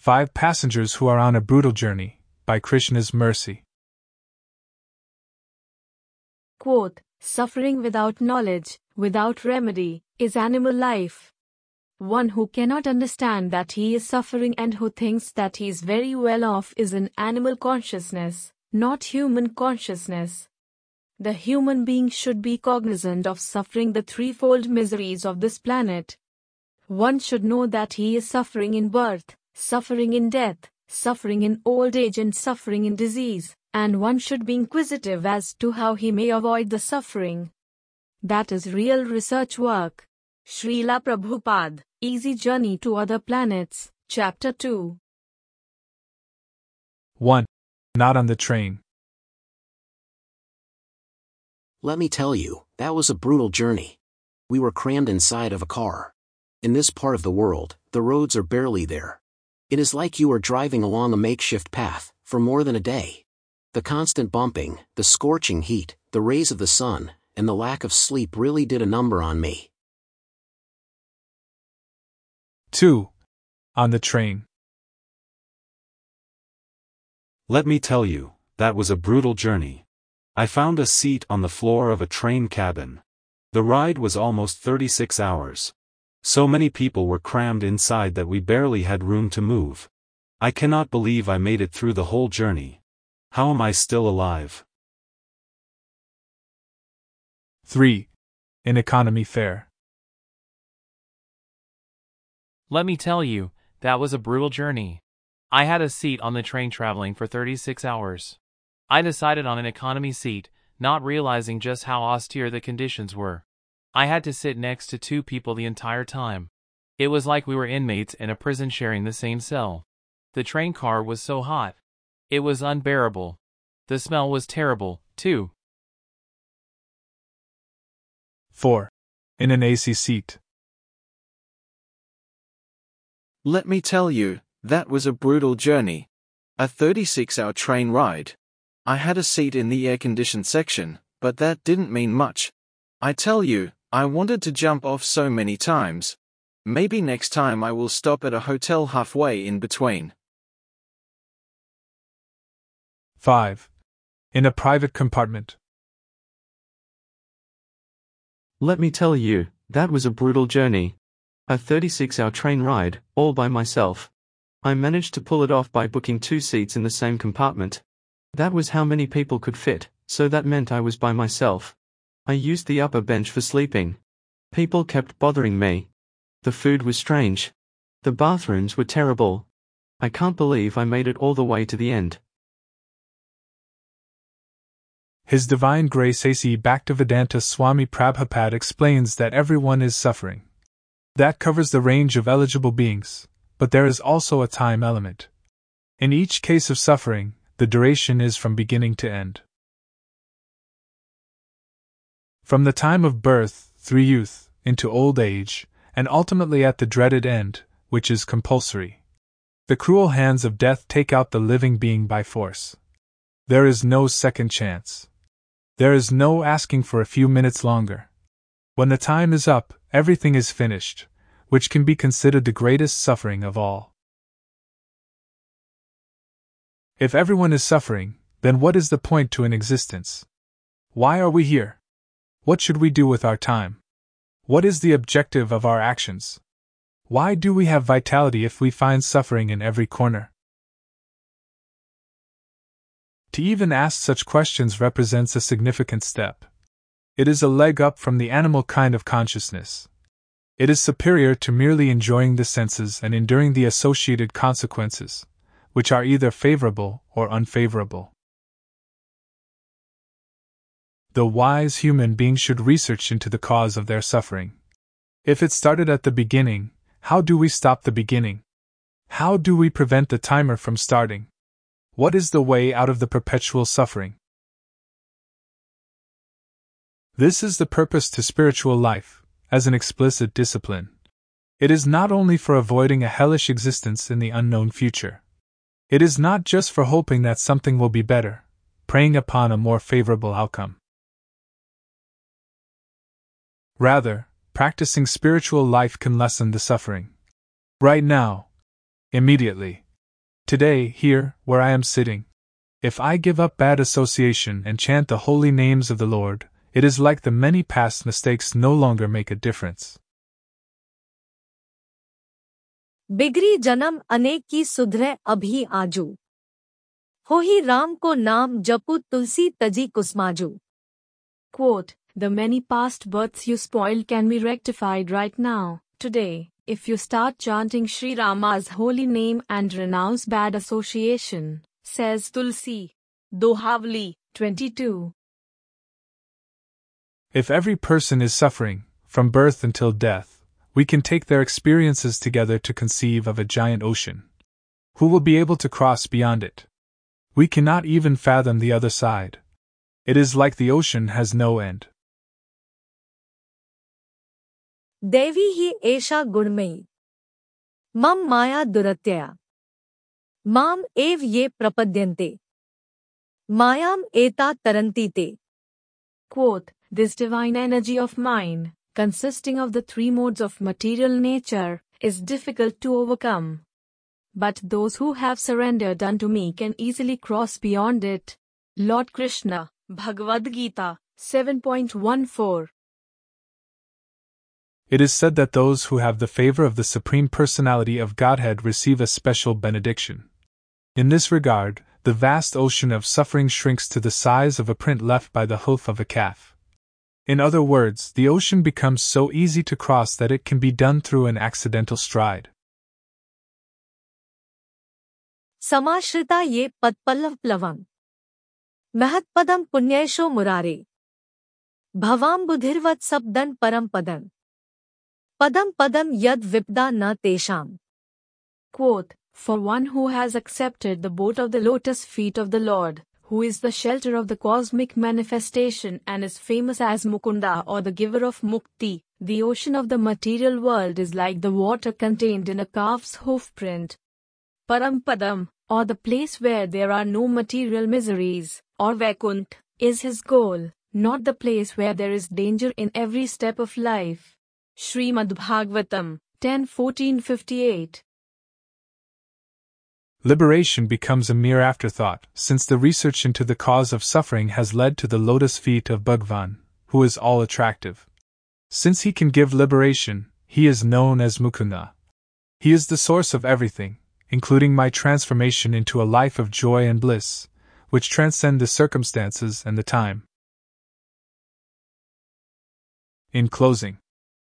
5 Passengers Who Are on a Brutal Journey, by Krishna's Mercy. Quote, suffering without knowledge, without remedy, is animal life. One who cannot understand that he is suffering and who thinks that he is very well off is an animal consciousness, not human consciousness. The human being should be cognizant of suffering the threefold miseries of this planet. One should know that he is suffering in birth, suffering in death, suffering in old age and suffering in disease, and one should be inquisitive as to how he may avoid the suffering. That is real research work. Srila Prabhupada, Easy Journey to Other Planets, Chapter 2. 1. Not on the train. Let me tell you, that was a brutal journey. We were crammed inside of a car. In this part of the world, the roads are barely there. It is like you are driving along a makeshift path, for more than a day. The constant bumping, the scorching heat, the rays of the sun, and the lack of sleep really did a number on me. 2. On the train. Let me tell you, that was a brutal journey. I found a seat on the floor of a train cabin. The ride was almost 36 hours. So many people were crammed inside that we barely had room to move. I cannot believe I made it through the whole journey. How am I still alive? 3. In economy fare. Let me tell you, that was a brutal journey. I had a seat on the train traveling for 36 hours. I decided on an economy seat, not realizing just how austere the conditions were. I had to sit next to 2 people the entire time. It was like we were inmates in a prison sharing the same cell. The train car was so hot. It was unbearable. The smell was terrible, too. 4. In an AC seat. Let me tell you, that was a brutal journey. A 36-hour train ride. I had a seat in the air-conditioned section, but that didn't mean much. I tell you, I wanted to jump off so many times. Maybe next time I will stop at a hotel halfway in between. 5. In a private compartment. Let me tell you, that was a brutal journey. A 36-hour train ride, all by myself. I managed to pull it off by booking 2 seats in the same compartment. That was how many people could fit, so that meant I was by myself. I used the upper bench for sleeping. People kept bothering me. The food was strange. The bathrooms were terrible. I can't believe I made it all the way to the end. His Divine Grace A.C. Bhaktivedanta Swami Prabhupada explains that everyone is suffering. That covers the range of eligible beings, but there is also a time element. In each case of suffering, the duration is from beginning to end. From the time of birth, through youth, into old age, and ultimately at the dreaded end, which is compulsory. The cruel hands of death take out the living being by force. There is no second chance. There is no asking for a few minutes longer. When the time is up, everything is finished, which can be considered the greatest suffering of all. If everyone is suffering, then what is the point to an existence? Why are we here? What should we do with our time? What is the objective of our actions? Why do we have vitality if we find suffering in every corner? To even ask such questions represents a significant step. It is a leg up from the animal kind of consciousness. It is superior to merely enjoying the senses and enduring the associated consequences, which are either favorable or unfavorable. The wise human being should research into the cause of their suffering. If it started at the beginning, how do we stop the beginning? How do we prevent the timer from starting? What is the way out of the perpetual suffering? This is the purpose to spiritual life, as an explicit discipline. It is not only for avoiding a hellish existence in the unknown future. It is not just for hoping that something will be better, preying upon a more favorable outcome. Rather, practicing spiritual life can lessen the suffering. Right now. Immediately. Today, here, where I am sitting, if I give up bad association and chant the holy names of the Lord, it is like the many past mistakes no longer make a difference. बिगड़ी जन्म अनेक की सुधरे अभी आजू हो ही राम को नाम जपू तुलसी तजी कुसमाजू. Quote, the many past births you spoiled can be rectified right now, today, if you start chanting Sri Rama's holy name and renounce bad association, says Tulsi. Dohavli, 22. If every person is suffering, from birth until death, we can take their experiences together to conceive of a giant ocean. Who will be able to cross beyond it? We cannot even fathom the other side. It is like the ocean has no end. देवी ही एषा गुणमयी मम माया दुरत्यया माम एव ये प्रपद्यन्ते मायाम एता तरन्ति ते. Quote, this divine energy of mine, consisting of the three modes of material nature, is difficult to overcome. But those who have surrendered unto me can easily cross beyond it. Lord Krishna, Bhagavad Gita, 7.14. It is said that those who have the favor of the Supreme Personality of Godhead receive a special benediction. In this regard, the vast ocean of suffering shrinks to the size of a print left by the hoof of a calf. In other words, the ocean becomes so easy to cross that it can be done through an accidental stride. समाश्रिता ये पदपल्लव प्लवम् महत्पदं पुण्येशो मुरारे भवाम बुधिर्वत् सबदन परम पदन पदम पदम यद विपदा न तेषाम. Quote, for one who has accepted the boat of the lotus feet of the Lord, who is the shelter of the cosmic manifestation and is famous as Mukunda or the giver of Mukti, the ocean of the material world is like the water contained in a calf's hoofprint. Parampadam, or the place where there are no material miseries, or Vaikunt, is his goal, not the place where there is danger in every step of life. Srimad Bhagavatam, 10:14-58. Liberation becomes a mere afterthought, since the research into the cause of suffering has led to the lotus feet of Bhagwan, who is all attractive. Since he can give liberation, he is known as Mukunda. He is the source of everything, including my transformation into a life of joy and bliss, which transcend the circumstances and the time. In closing,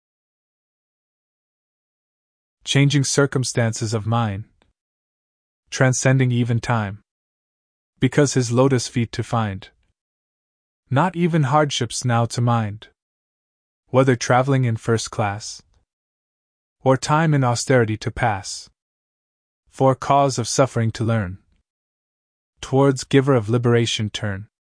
changing circumstances of mine, transcending even time, because his lotus feet to find, not even hardships now to mind, whether traveling in first class, or time in austerity to pass, for cause of suffering to learn, towards giver of liberation turn.